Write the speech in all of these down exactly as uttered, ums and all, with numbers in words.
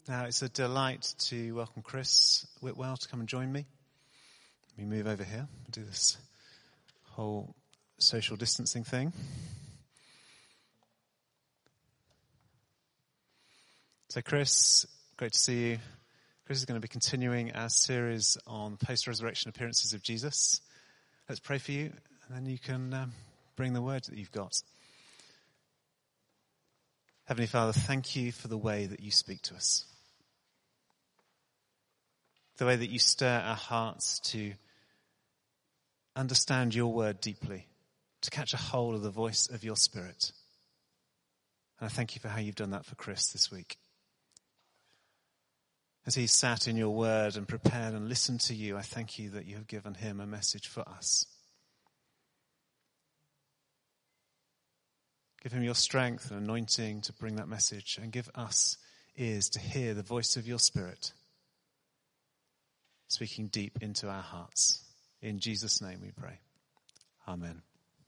Now, it's a delight to welcome Chris Whitwell to come and join me. Let me move over here and do this whole social distancing thing. So, Chris, great to see you. Chris is going to be continuing our series on post-resurrection appearances of Jesus. Let's pray for you, and then you can um, bring the word that you've got. Heavenly Father, thank you for the way that you speak to us. The way that you stir our hearts to understand your word deeply, to catch a hold of the voice of your Spirit. And I thank you for how you've done that for Chris this week. As he sat in your word and prepared and listened to you, I thank you that you have given him a message for us. Give him your strength and anointing to bring that message, and give us ears to hear the voice of your Spirit speaking deep into our hearts. In Jesus' name we pray. Amen.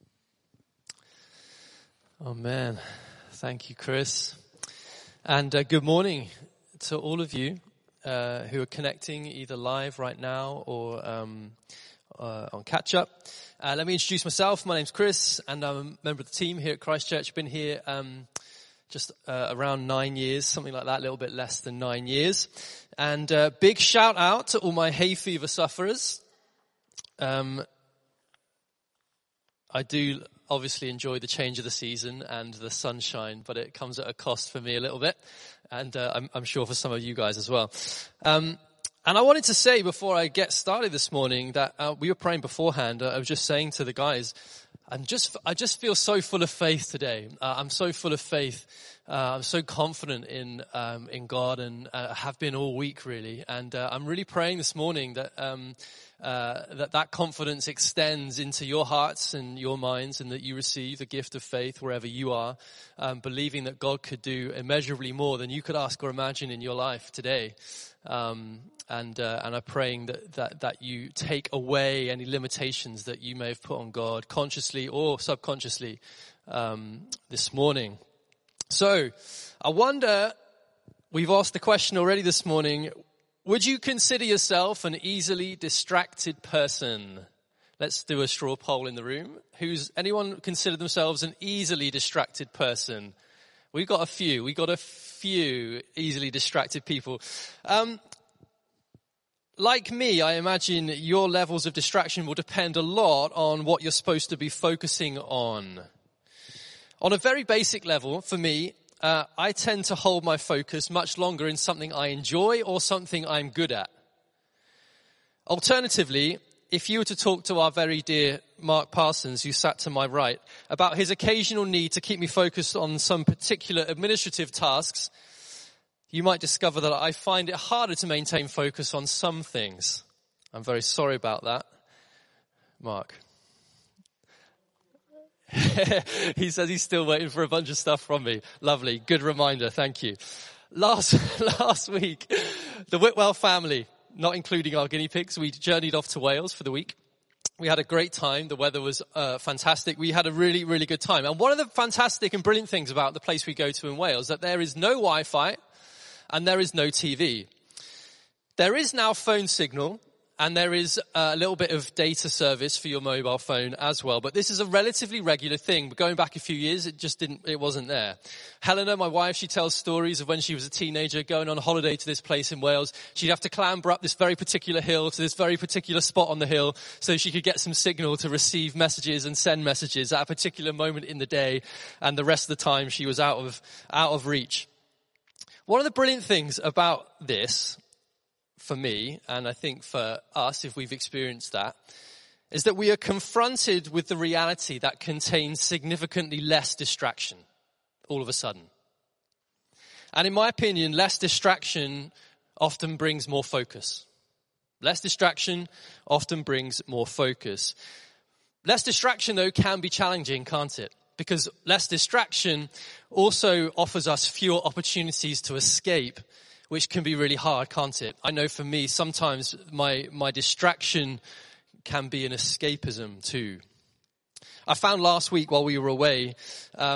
Amen. Thank you, Chris. And uh, good morning to all of you uh, who are connecting either live right now or um, uh, on catch-up. Uh, let me introduce myself. My name's Chris, and I'm a member of the team here at Christchurch. I've been here um, just uh, around nine years, something like that, a little bit less than nine years. And uh, big shout out to all my hay fever sufferers. Um, I do obviously enjoy the change of the season and the sunshine, but it comes at a cost for me a little bit, and uh, I'm, I'm sure for some of you guys as well. Um, and I wanted to say before I get started this morning that uh, we were praying beforehand. Uh, I was just saying to the guys, I'm just, I just feel so full of faith today. Uh, I'm so full of faith. Uh, I'm so confident in um, in God, and uh, have been all week really. And uh, I'm really praying this morning that um, uh, that that confidence extends into your hearts and your minds, and that you receive the gift of faith wherever you are, um, believing that God could do immeasurably more than you could ask or imagine in your life today. Um, and uh, and I'm praying that, that that you take away any limitations that you may have put on God, consciously or subconsciously, um, this morning. So, I wonder, we've asked the question already this morning, would you consider yourself an easily distracted person? Let's do a straw poll in the room. Who's, anyone consider themselves an easily distracted person? We've got a few, we've got a few easily distracted people. Um, like me, I imagine your levels of distraction will depend a lot on what you're supposed to be focusing on. On a very basic level, for me, uh, I tend to hold my focus much longer in something I enjoy or something I'm good at. Alternatively, if you were to talk to our very dear Mark Parsons, who sat to my right, about his occasional need to keep me focused on some particular administrative tasks, you might discover that I find it harder to maintain focus on some things. I'm very sorry about that, Mark. He says he's still waiting for a bunch of stuff from me. Lovely. Good reminder. Thank you. Last, last week, the Whitwell family, not including our guinea pigs, we journeyed off to Wales for the week. We had a great time. The weather was uh, fantastic. We had a really, really good time. And one of the fantastic and brilliant things about the place we go to in Wales, that there is no Wi-Fi and there is no T V. There is now phone signal, and there is a little bit of data service for your mobile phone as well. But this is a relatively regular thing. But going back a few years, it just didn't, it wasn't there. Helena, my wife, she tells stories of when she was a teenager going on a holiday to this place in Wales. She'd have to clamber up this very particular hill to this very particular spot on the hill so she could get some signal to receive messages and send messages at a particular moment in the day. And the rest of the time she was out of, out of reach. One of the brilliant things about this, for me, and I think for us, if we've experienced that, is that we are confronted with the reality that contains significantly less distraction all of a sudden. And in my opinion, less distraction often brings more focus. Less distraction often brings more focus. Less distraction, though, can be challenging, can't it? Because less distraction also offers us fewer opportunities to escape, which can be really hard, can't it? I know for me, sometimes my, my distraction can be an escapism too. I found last week while we were away, um,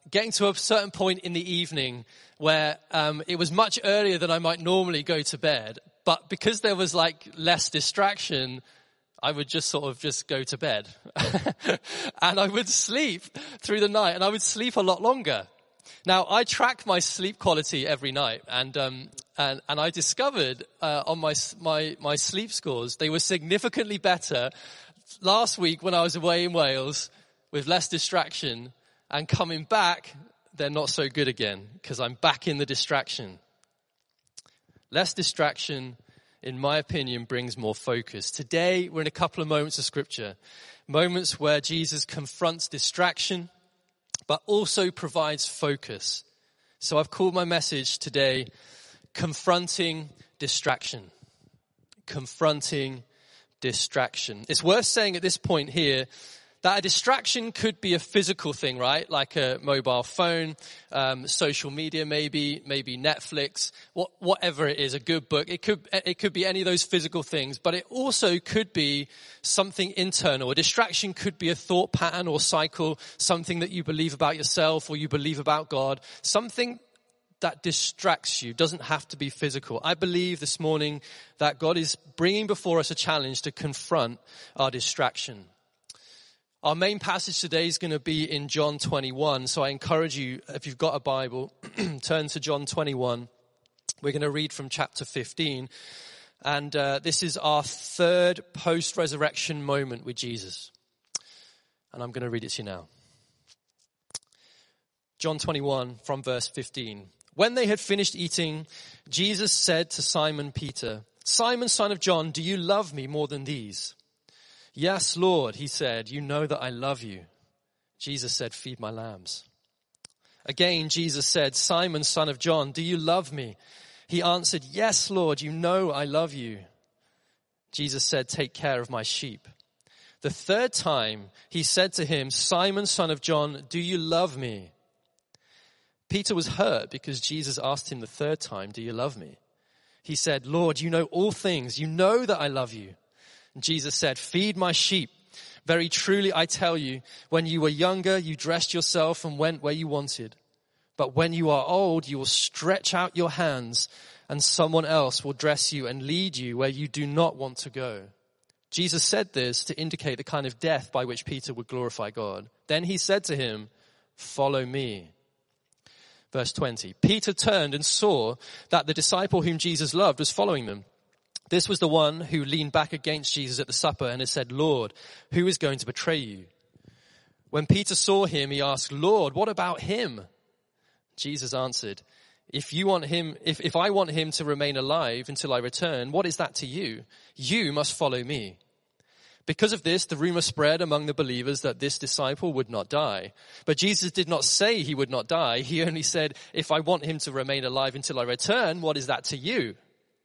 getting to a certain point in the evening where um, it was much earlier than I might normally go to bed. But because there was like less distraction, I would just sort of just go to bed. And I would sleep through the night, and I would sleep a lot longer. Now, I track my sleep quality every night, and um, and, and I discovered uh, on my, my my sleep scores, they were significantly better last week when I was away in Wales with less distraction, and coming back, they're not so good again because I'm back in the distraction. Less distraction, in my opinion, brings more focus. Today, we're in a couple of moments of scripture, moments where Jesus confronts distraction, but also provides focus. So I've called my message today, Confronting Distraction. Confronting Distraction. It's worth saying at this point here that a distraction could be a physical thing, right? Like a mobile phone, um, social media, maybe, maybe Netflix, what, whatever it is, a good book. It could, it could be any of those physical things, but it also could be something internal. A distraction could be a thought pattern or cycle, something that you believe about yourself or you believe about God, something that distracts you. Doesn't have to be physical. I believe this morning that God is bringing before us a challenge to confront our distraction. Our main passage today is going to be in John twenty-one. So I encourage you, if you've got a Bible, turn to John twenty-one. We're going to read from chapter fifteen. And uh, this is our third post-resurrection moment with Jesus. And I'm going to read it to you now. John twenty-one from verse fifteen. When they had finished eating, Jesus said to Simon Peter, "Simon, son of John, do you love me more than these?" "Yes, Lord," he said, "you know that I love you." Jesus said, "Feed my lambs." Again, Jesus said, "Simon, son of John, do you love me?" He answered, "Yes, Lord, you know I love you." Jesus said, "Take care of my sheep." The third time he said to him, "Simon, son of John, do you love me?" Peter was hurt because Jesus asked him the third time, "Do you love me?" He said, "Lord, you know all things. You know that I love you." And Jesus said, "Feed my sheep. Very truly I tell you, when you were younger, you dressed yourself and went where you wanted. But when you are old, you will stretch out your hands and someone else will dress you and lead you where you do not want to go." Jesus said this to indicate the kind of death by which Peter would glorify God. Then he said to him, "Follow me." Verse twenty, Peter turned and saw that the disciple whom Jesus loved was following them. This was the one who leaned back against Jesus at the supper and had said, "Lord, who is going to betray you?" When Peter saw him, he asked, "Lord, what about him?" Jesus answered, If you want him, if, if I want him to remain alive until I return, what is that to you? You must follow me." Because of this, the rumor spread among the believers that this disciple would not die. But Jesus did not say he would not die. He only said, "If I want him to remain alive until I return, what is that to you?"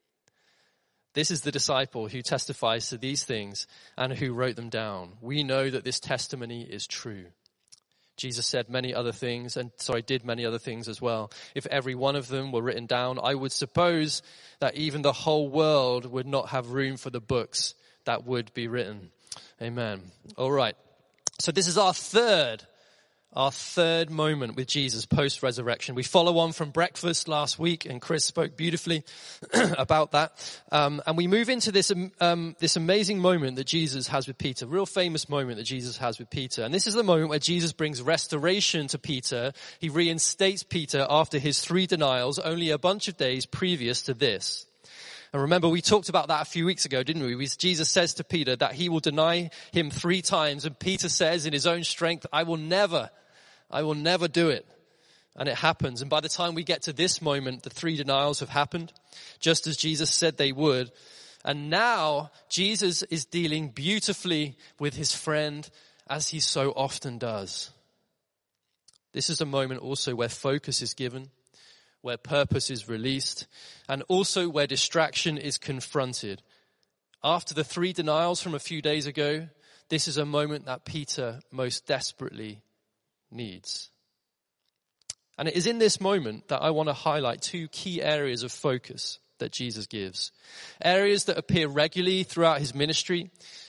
This is the disciple who testifies to these things and who wrote them down. We know that this testimony is true. Jesus said many other things, and sorry, did many other things as well. If every one of them were written down, I would suppose that even the whole world would not have room for the books that would be written. Amen. All right. So this is our third Our third moment with Jesus post-resurrection. We follow on from breakfast last week, and Chris spoke beautifully about that. Um, and we move into this um, this amazing moment that Jesus has with Peter, real famous moment that Jesus has with Peter. And this is the moment where Jesus brings restoration to Peter. He reinstates Peter after his three denials, only a bunch of days previous to this. And remember, we talked about that a few weeks ago, didn't we? Jesus says to Peter that he will deny him three times. And Peter says in his own strength, I will never, I will never do it. And it happens. And by the time we get to this moment, the three denials have happened, just as Jesus said they would. And now Jesus is dealing beautifully with his friend, as he so often does. This is a moment also where focus is given, where purpose is released, and also where distraction is confronted. After the three denials from a few days ago, this is a moment that Peter most desperately needs. And it is in this moment that I want to highlight two key areas of focus that Jesus gives. Areas that appear regularly throughout his ministry,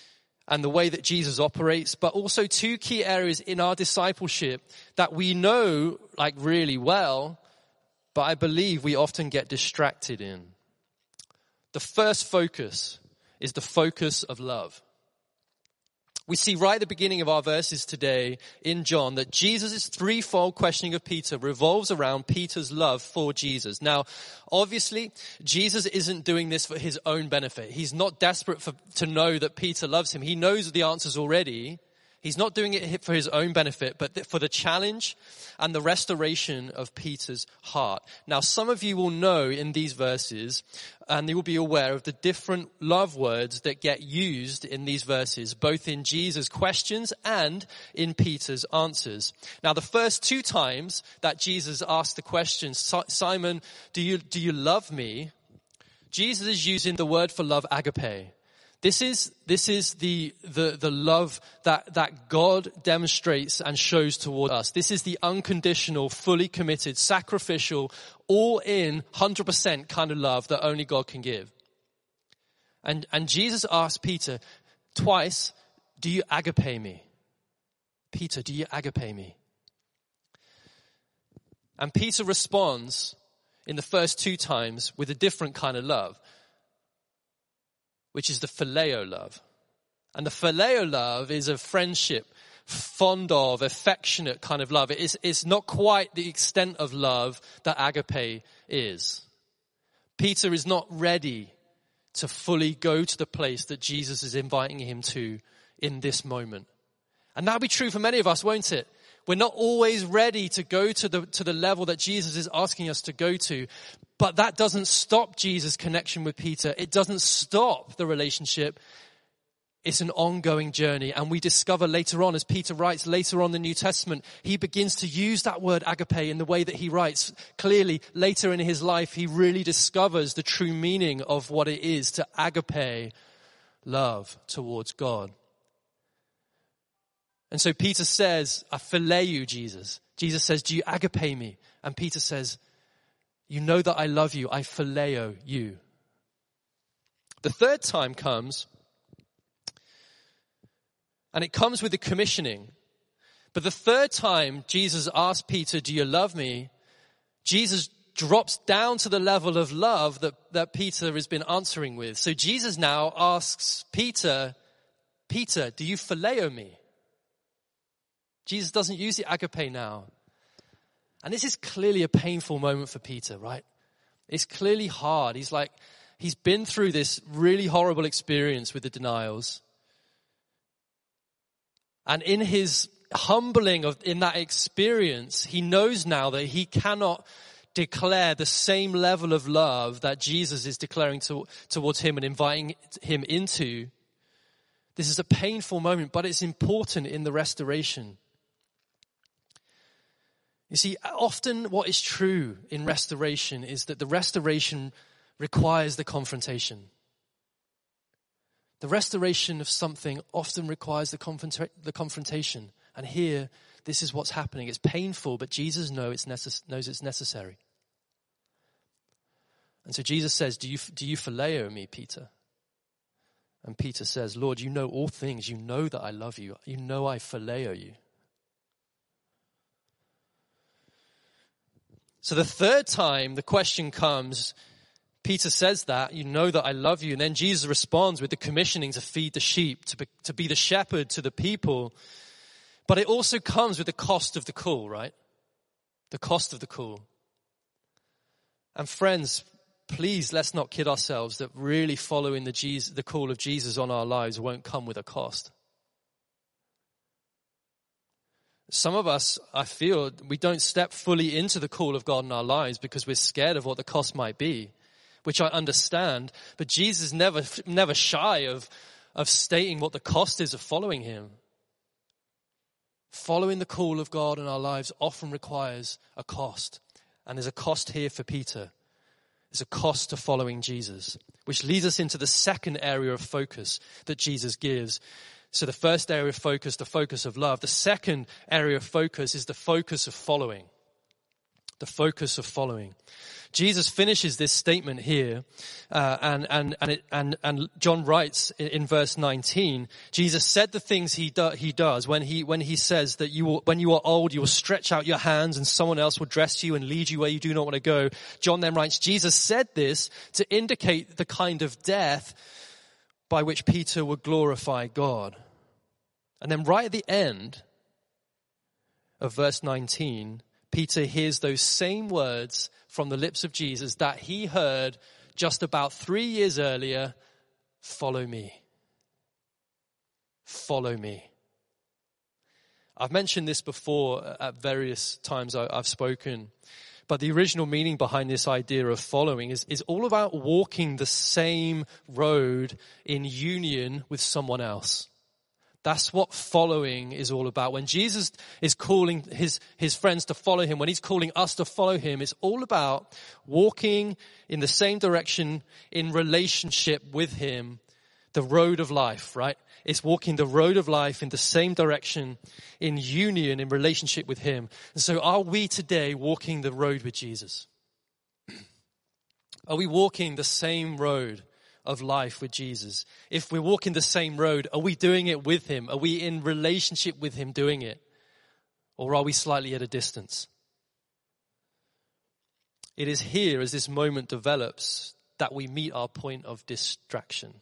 and the way that Jesus operates, but also two key areas in our discipleship that we know like really well, but I believe we often get distracted in. The first focus is the focus of love. We see right at the beginning of our verses today in John that Jesus' threefold questioning of Peter revolves around Peter's love for Jesus. Now, obviously, Jesus isn't doing this for his own benefit. He's not desperate for, to know that Peter loves him. He knows the answers already. He's not doing it for his own benefit, but for the challenge and the restoration of Peter's heart. Now, some of you will know in these verses, and you will be aware of the different love words that get used in these verses, both in Jesus' questions and in Peter's answers. Now, the first two times that Jesus asked the question, Simon, do you, do you love me? Jesus is using the word for love, agape. This is, this is the, the, the love that, that God demonstrates and shows toward us. This is the unconditional, fully committed, sacrificial, all in, one hundred percent kind of love that only God can give. And, and Jesus asked Peter twice, do you agape me? Peter, do you agape me? And Peter responds in the first two times with a different kind of love, which is the phileo love. And the phileo love is a friendship, fond of, affectionate kind of love. It's, it's not quite the extent of love that agape is. Peter is not ready to fully go to the place that Jesus is inviting him to in this moment. And that'll be true for many of us, won't it? We're not always ready to go to the, to the level that Jesus is asking us to go to. But that doesn't stop Jesus' connection with Peter. It doesn't stop the relationship. It's an ongoing journey. And we discover later on, as Peter writes later on in the New Testament, he begins to use that word agape in the way that he writes. Clearly, later in his life, he really discovers the true meaning of what it is to agape love towards God. And so Peter says, I phileo you, Jesus. Jesus says, do you agape me? And Peter says, you know that I love you. I phileo you. The third time comes, and it comes with the commissioning. But the third time Jesus asks Peter, do you love me? Jesus drops down to the level of love that, that Peter has been answering with. So Jesus now asks Peter, Peter, do you phileo me? Jesus doesn't use the agape now. And this is clearly a painful moment for Peter, right? It's clearly hard. He's like, he's been through this really horrible experience with the denials. And in his humbling of, in that experience, he knows now that he cannot declare the same level of love that Jesus is declaring to, towards him and inviting him into. This is a painful moment, but it's important in the restoration. You see, often what is true in restoration is that the restoration requires the confrontation. The restoration of something often requires the, confronta- the confrontation. And here, this is what's happening. It's painful, but Jesus knows it's, necess- knows it's necessary. And so Jesus says, do you, do you phileo me, Peter? And Peter says, Lord, you know all things. You know that I love you. You know I phileo you. So the third time the question comes, Peter says that, you know that I love you. And then Jesus responds with the commissioning to feed the sheep, to be, to be the shepherd to the people. But it also comes with the cost of the call, right? The cost of the call. And friends, please let's not kid ourselves that really following the, Jesus, the call of Jesus on our lives won't come with a cost. Some of us, I feel, we don't step fully into the call of God in our lives because we're scared of what the cost might be, which I understand. But Jesus is never, never shy of, of stating what the cost is of following him. Following the call of God in our lives often requires a cost. And there's a cost here for Peter. There's a cost to following Jesus, which leads us into the second area of focus that Jesus gives. So the first area of focus, the focus of love. The second area of focus is the focus of following. the focus of following. Jesus finishes this statement here, uh, and and and, it, and and John writes in, in verse nineteen. Jesus said the things he do, he does when he when he says that you will, when you are old, you will stretch out your hands, and someone else will dress you and lead you where you do not want to go. John then writes, Jesus said this to indicate the kind of death by which Peter would glorify God. And then right at the end of verse nineteen, Peter hears those same words from the lips of Jesus that he heard just about three years earlier. Follow me. Follow me. I've mentioned this before at various times I've spoken, but the original meaning behind this idea of following is, is all about walking the same road in union with someone else. That's what following is all about. When Jesus is calling his, his friends to follow him, when he's calling us to follow him, it's all about walking in the same direction in relationship with him, the road of life, right? It's walking the road of life in the same direction in union, in relationship with him. And so are we today walking the road with Jesus? Are we walking the same road of life with Jesus? If we're walking the same road, are we doing it with him? Are we in relationship with him doing it? Or are we slightly at a distance? It is here, as this moment develops, that we meet our point of distraction.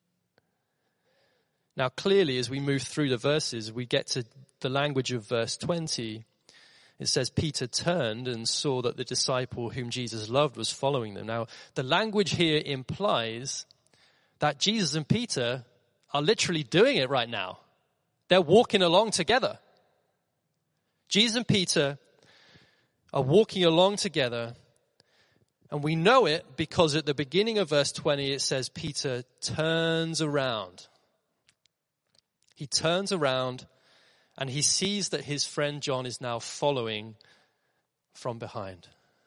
Now, clearly, as we move through the verses, we get to the language of verse twenty. It says, Peter turned and saw that the disciple whom Jesus loved was following them. Now, the language here implies that Jesus and Peter are literally doing it right now. They're walking along together. Jesus and Peter are walking along together. And we know it because at the beginning of verse twenty, it says Peter turns around. He turns around and he sees that his friend John is now following from behind.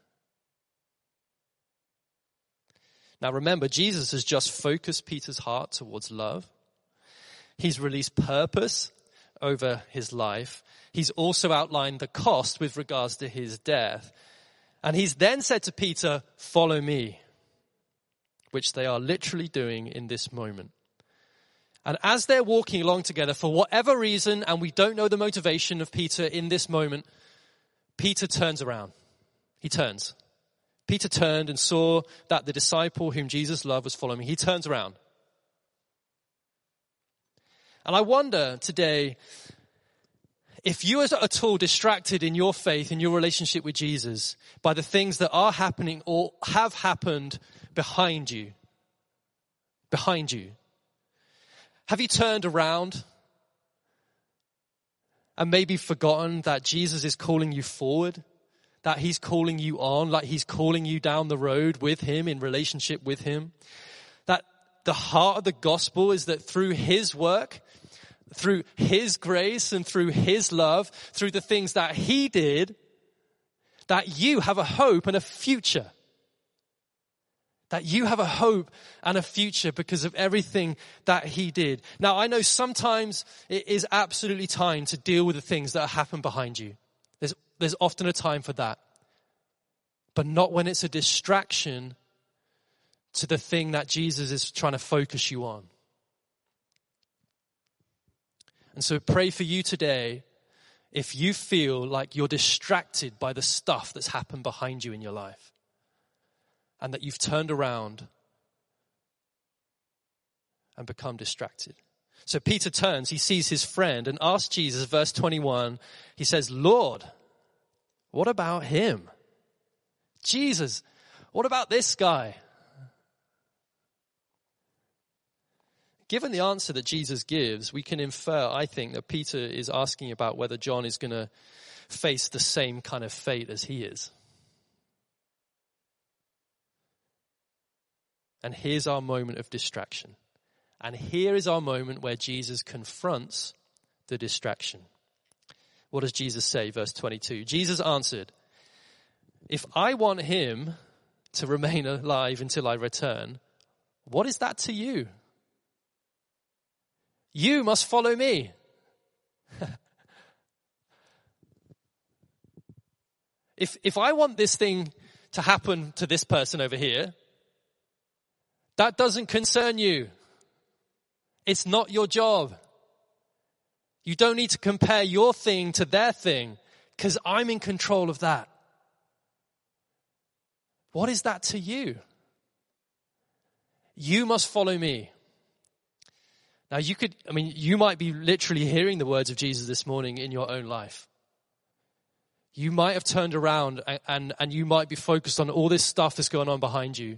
Now remember, Jesus has just focused Peter's heart towards love. He's released purpose over his life. He's also outlined the cost with regards to his death. And he's then said to Peter, follow me, which they are literally doing in this moment. And as they're walking along together, for whatever reason, and we don't know the motivation of Peter in this moment, Peter turns around. He turns. Peter turned and saw that the disciple whom Jesus loved was following him. He turns around. And I wonder today, if you are at all distracted in your faith, in your relationship with Jesus, by the things that are happening or have happened behind you, behind you, have you turned around and maybe forgotten that Jesus is calling you forward, that he's calling you on, like he's calling you down the road with him, in relationship with him? That the heart of the gospel is that through his work, through his grace and through his love, through the things that he did, that you have a hope and a future. That you have a hope and a future because of everything that he did. Now, I know sometimes it is absolutely time to deal with the things that happen behind you. There's, there's often a time for that. But not when it's a distraction to the thing that Jesus is trying to focus you on. And so pray for you today if you feel like you're distracted by the stuff that's happened behind you in your life. And that you've turned around and become distracted. So Peter turns, he sees his friend and asks Jesus, verse twenty-one, he says, Lord, what about him? Jesus, what about this guy? Given the answer that Jesus gives, we can infer, I think, that Peter is asking about whether John is going to face the same kind of fate as he is. And here's our moment of distraction. And here is our moment where Jesus confronts the distraction. What does Jesus say? Verse twenty-two. Jesus answered, if I want him to remain alive until I return, what is that to you? You must follow me. If, if I want this thing to happen to this person over here, that doesn't concern you. It's not your job. You don't need to compare your thing to their thing because I'm in control of that. What is that to you? You must follow me. Now you could, I mean, you might be literally hearing the words of Jesus this morning in your own life. You might have turned around and, and, and you might be focused on all this stuff that's going on behind you.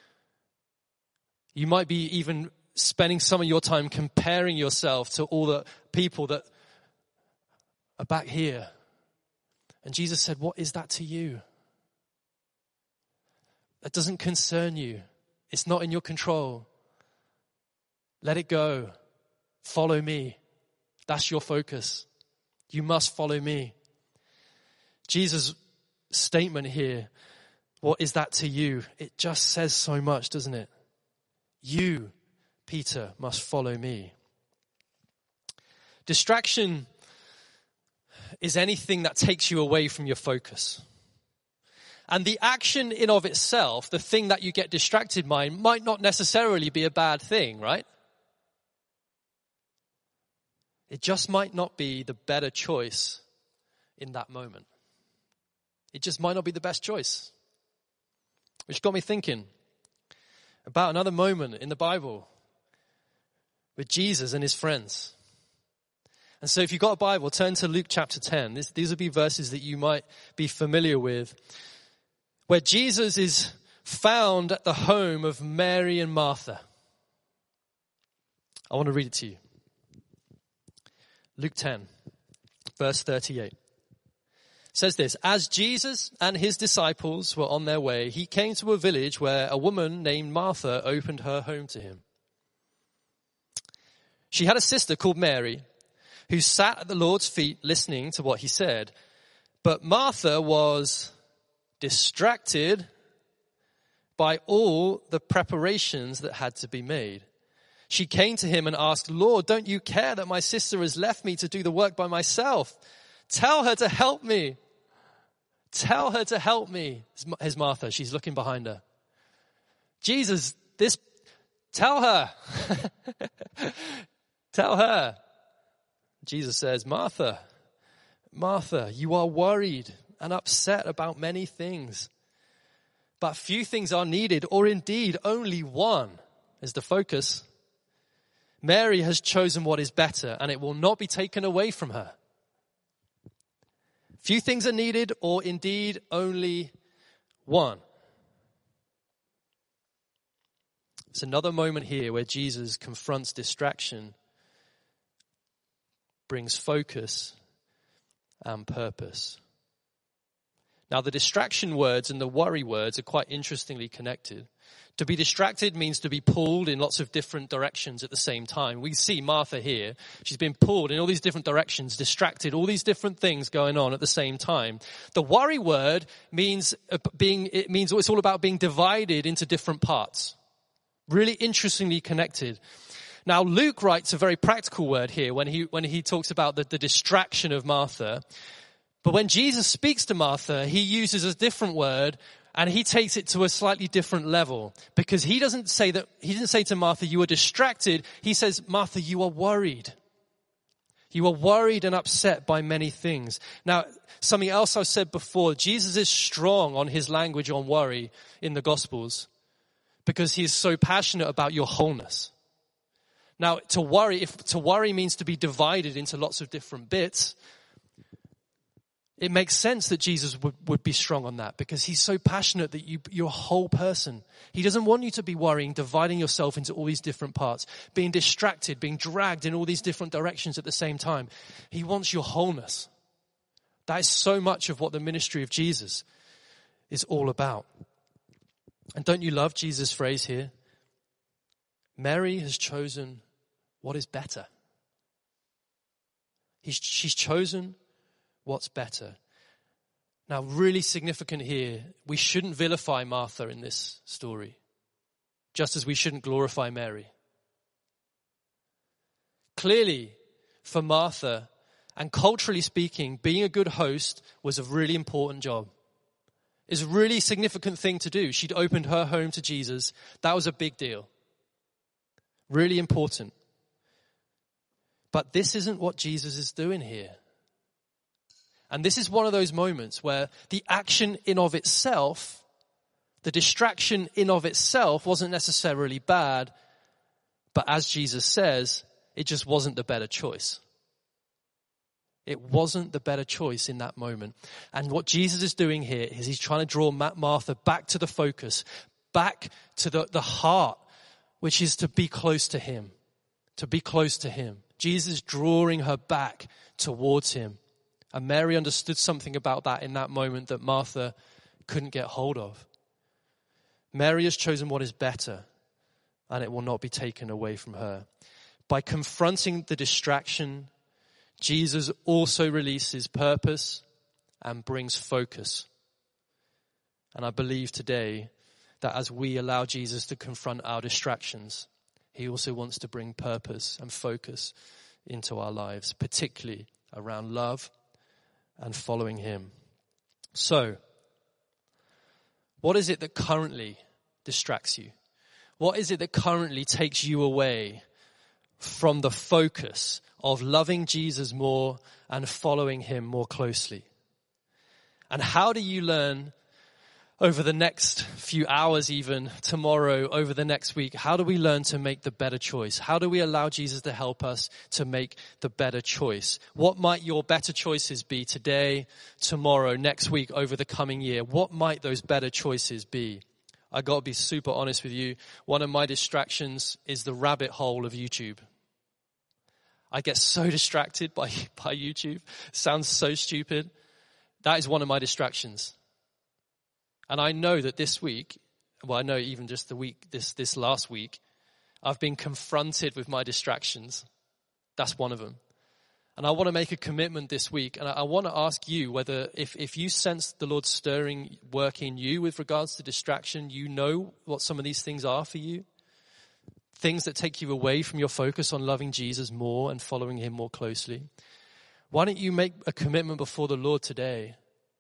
You might be even spending some of your time comparing yourself to all the people that are back here. And Jesus said, what is that to you? That doesn't concern you. It's not in your control. Let it go. Follow me. That's your focus. You must follow me. Jesus' statement here, what is that to you? It just says so much, doesn't it? You, Peter, must follow me. Distraction is anything that takes you away from your focus. And the action in of itself, the thing that you get distracted by, might not necessarily be a bad thing, right? It just might not be the better choice in that moment. It just might not be the best choice. Which got me thinking about another moment in the Bible with Jesus and his friends. And so if you've got a Bible, turn to Luke chapter ten. This, these will be verses that you might be familiar with, where Jesus is found at the home of Mary and Martha. I want to read it to you. Luke ten, verse thirty-eight. It says this, as Jesus and his disciples were on their way, he came to a village where a woman named Martha opened her home to him. She had a sister called Mary, who sat at the Lord's feet listening to what he said. But Martha was distracted by all the preparations that had to be made. She came to him and asked, Lord, don't you care that my sister has left me to do the work by myself? Tell her to help me. Tell her to help me. Here's Martha. She's looking behind her. Jesus, this, tell her. Tell her. Jesus says, Martha, Martha, you are worried and upset about many things. But few things are needed, or indeed only one is the focus. Mary has chosen what is better, and it will not be taken away from her. Few things are needed, or indeed only one. It's another moment here where Jesus confronts distraction, brings focus and purpose. Now, the distraction words and the worry words are quite interestingly connected. To be distracted means to be pulled in lots of different directions at the same time. We see Martha here. She's been pulled in all these different directions, distracted, all these different things going on at the same time. The worry word means being, it means it's all about being divided into different parts. Really interestingly connected. Now, Luke writes a very practical word here when he, when he talks about the, the distraction of Martha. But when Jesus speaks to Martha, he uses a different word and he takes it to a slightly different level, because he doesn't say that, he didn't say to Martha, you are distracted. He says, Martha, you are worried. You are worried and upset by many things. Now, something else I've said before, Jesus is strong on his language on worry in the Gospels because he is so passionate about your wholeness. Now, to worry, if to worry means to be divided into lots of different bits, it makes sense that Jesus would, would be strong on that, because he's so passionate that you, you're a whole person. He doesn't want you to be worrying, dividing yourself into all these different parts, being distracted, being dragged in all these different directions at the same time. He wants your wholeness. That is so much of what the ministry of Jesus is all about. And don't you love Jesus' phrase here? Mary has chosen what is better. He's, she's chosen what's better. Now, really significant here, we shouldn't vilify Martha in this story, just as we shouldn't glorify Mary. Clearly, for Martha, and culturally speaking, being a good host was a really important job. It's a really significant thing to do. She'd opened her home to Jesus. That was a big deal. Really important. But this isn't what Jesus is doing here. And this is one of those moments where the action in of itself, the distraction in of itself wasn't necessarily bad, but as Jesus says, it just wasn't the better choice. It wasn't the better choice in that moment. And what Jesus is doing here is he's trying to draw Martha back to the focus, back to the, the heart, which is to be close to him, to be close to him. Jesus is drawing her back towards him. And Mary understood something about that in that moment that Martha couldn't get hold of. Mary has chosen what is better, and it will not be taken away from her. By confronting the distraction, Jesus also releases purpose and brings focus. And I believe today that as we allow Jesus to confront our distractions, he also wants to bring purpose and focus into our lives, particularly around love and following him. So, what is it that currently distracts you? What is it that currently takes you away from the focus of loving Jesus more and following him more closely? And how do you learn over the next few hours, even tomorrow, over the next week, how do we learn to make the better choice? How do we allow Jesus to help us to make the better choice? What might your better choices be today, tomorrow, next week, over the coming year? What might those better choices be? I got to be super honest with you. One of my distractions is the rabbit hole of YouTube. I get so distracted by, by YouTube. Sounds so stupid. That is one of my distractions. And I know that this week, well, I know even just the week, this, this last week, I've been confronted with my distractions. That's one of them. And I want to make a commitment this week. And I, I want to ask you whether if, if you sense the Lord stirring work in you with regards to distraction, you know what some of these things are for you. Things that take you away from your focus on loving Jesus more and following him more closely. Why don't you make a commitment before the Lord today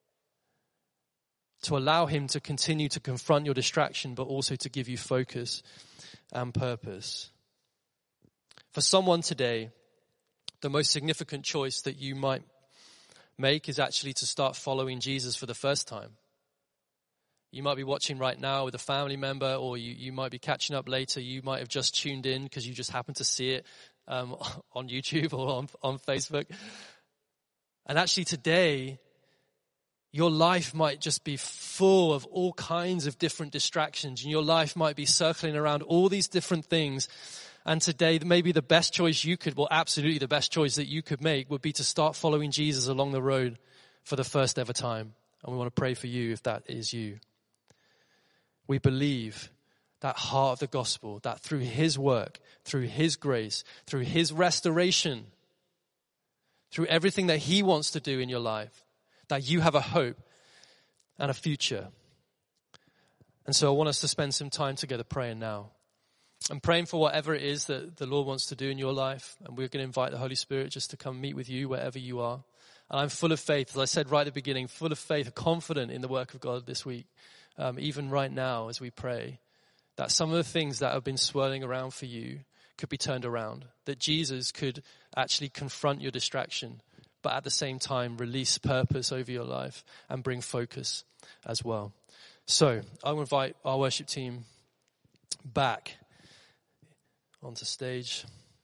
to allow him to continue to confront your distraction, but also to give you focus and purpose. For someone today, the most significant choice that you might make is actually to start following Jesus for the first time. You might be watching right now with a family member, or you, you might be catching up later. You might have just tuned in because you just happened to see it um, on YouTube or on, on Facebook. And actually today, your life might just be full of all kinds of different distractions, and your life might be circling around all these different things. And today, maybe the best choice you could, well, absolutely the best choice that you could make would be to start following Jesus along the road for the first ever time. And we want to pray for you if that is you. We believe that heart of the gospel, that through his work, through his grace, through his restoration, through everything that he wants to do in your life, that you have a hope and a future. And so I want us to spend some time together praying now. I'm praying for whatever it is that the Lord wants to do in your life. And we're going to invite the Holy Spirit just to come meet with you wherever you are. And I'm full of faith, as I said right at the beginning, full of faith, confident in the work of God this week. Um, even right now as we pray, that some of the things that have been swirling around for you could be turned around. That Jesus could actually confront your distraction, but at the same time release purpose over your life and bring focus as well. So I will invite our worship team back onto stage.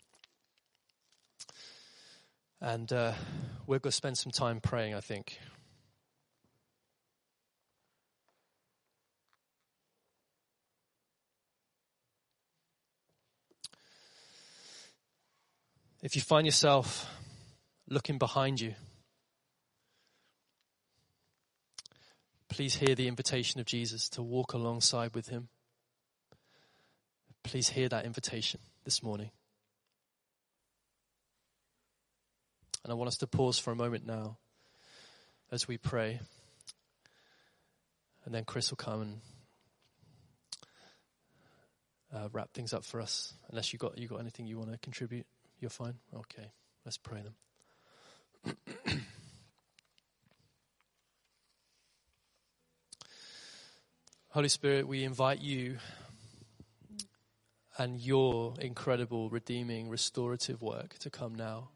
And uh, we're going to spend some time praying, I think. If you find yourself looking behind you, please hear the invitation of Jesus to walk alongside with him. Please hear that invitation this morning. And I want us to pause for a moment now as we pray. And then Chris will come and uh, wrap things up for us. Unless you got you got anything you want to contribute. You're fine? Okay, let's pray then. Holy Spirit, we invite you and your incredible, redeeming, restorative work to come now.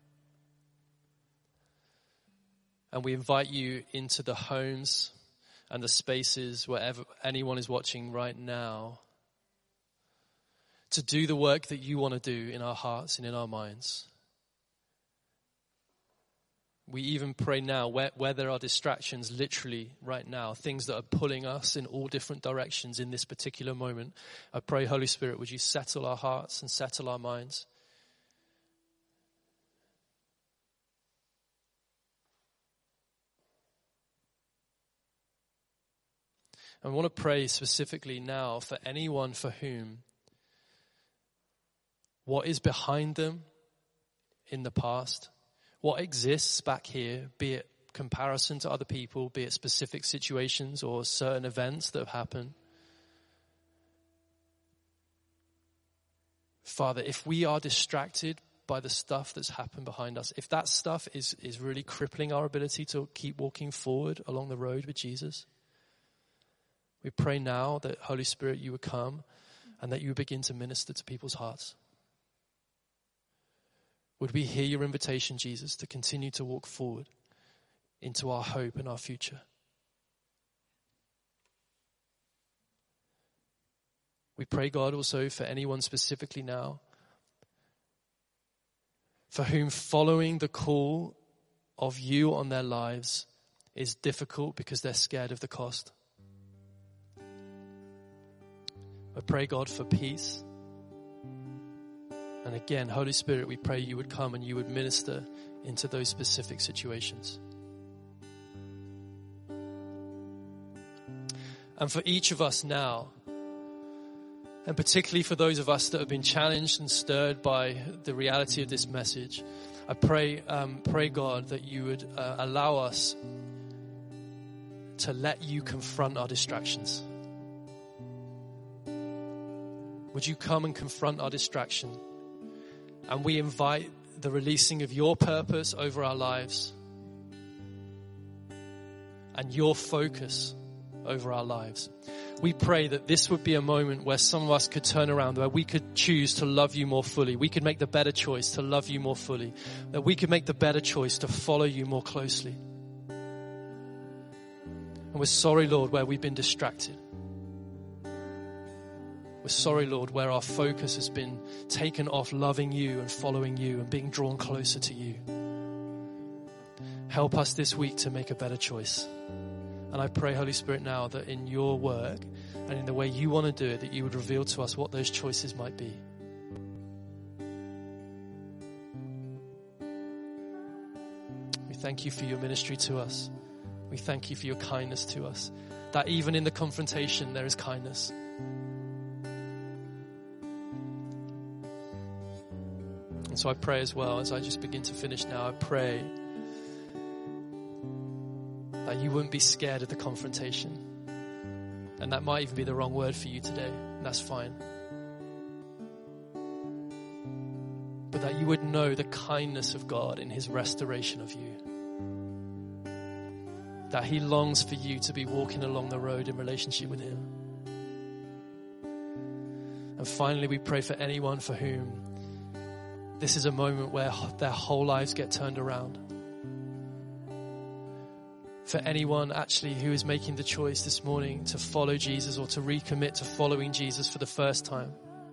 And we invite you into the homes and the spaces wherever anyone is watching right now to do the work that you want to do in our hearts and in our minds. We even pray now where, where there are distractions, literally right now, things that are pulling us in all different directions in this particular moment. I pray, Holy Spirit, would you settle our hearts and settle our minds? I want to pray specifically now for anyone for whom what is behind them in the past, what exists back here, be it comparison to other people, be it specific situations or certain events that have happened. Father, if we are distracted by the stuff that's happened behind us, if that stuff is, is really crippling our ability to keep walking forward along the road with Jesus, we pray now that, Holy Spirit, you would come and that you would begin to minister to people's hearts. Would we hear your invitation, Jesus, to continue to walk forward into our hope and our future? We pray, God, also for anyone specifically now for whom following the call of you on their lives is difficult because they're scared of the cost. I pray, God, for peace. And again, Holy Spirit, we pray you would come and you would minister into those specific situations. And for each of us now, and particularly for those of us that have been challenged and stirred by the reality of this message, I pray, um, pray God, that you would uh, allow us to let you confront our distractions. Would you come and confront our distraction? And we invite the releasing of your purpose over our lives and your focus over our lives. We pray that this would be a moment where some of us could turn around, where we could choose to love you more fully. We could make the better choice to love you more fully. That we could make the better choice to follow you more closely. And we're sorry, Lord, where we've been distracted. We're sorry, Lord, where our focus has been taken off loving you and following you and being drawn closer to you. Help us this week to make a better choice. And I pray, Holy Spirit, now that in your work and in the way you want to do it, that you would reveal to us what those choices might be. We thank you for your ministry to us. We thank you for your kindness to us. That even in the confrontation, there is kindness. And so I pray as well, as I just begin to finish now, I pray that you wouldn't be scared of the confrontation. And that might even be the wrong word for you today, and that's fine. But that you would know the kindness of God in his restoration of you. That he longs for you to be walking along the road in relationship with him. And finally, we pray for anyone for whom this is a moment where their whole lives get turned around. For anyone actually who is making the choice this morning to follow Jesus or to recommit to following Jesus for the first time.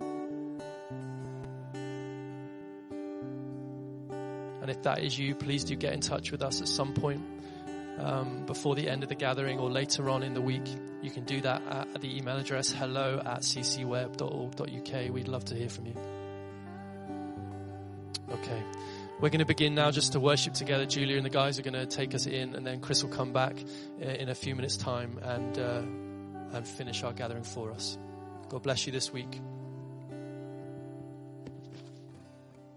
And if that is you, please do get in touch with us at some point um, before the end of the gathering or later on in the week. You can do that at the email address hello at c c web dot org dot u k. We'd love to hear from you. Okay. We're going to begin now just to worship together. Julia and the guys are going to take us in, and then Chris will come back in a few minutes' time and uh, and finish our gathering for us. God bless you this week.